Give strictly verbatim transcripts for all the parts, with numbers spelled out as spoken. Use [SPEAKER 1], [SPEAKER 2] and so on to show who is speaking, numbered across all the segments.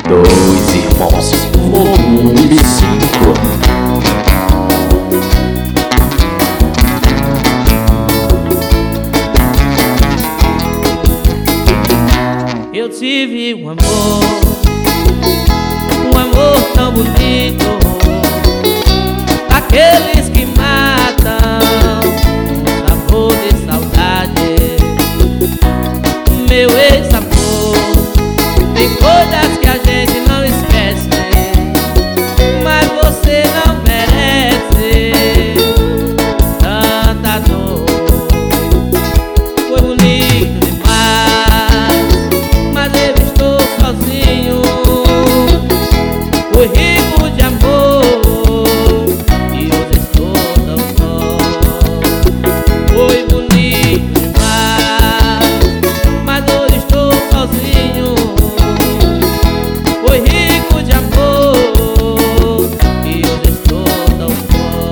[SPEAKER 1] Dois Irmãos, volume cinco.
[SPEAKER 2] Eu tive um amor, um amor tão bonito, aqueles que matam, um sabor de saudade. Meu ex-amor, tem coisas que a gente não esquece, mas você não merece tanta dor. Foi bonito demais, mas eu estou sozinho. Fui rico de amor e hoje estou tão só. Foi bonito demais, mas hoje estou sozinho. Fui rico de amor e hoje estou tão só.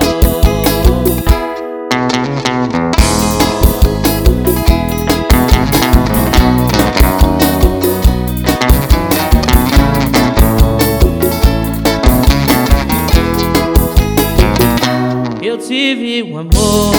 [SPEAKER 2] Eu tive um amor,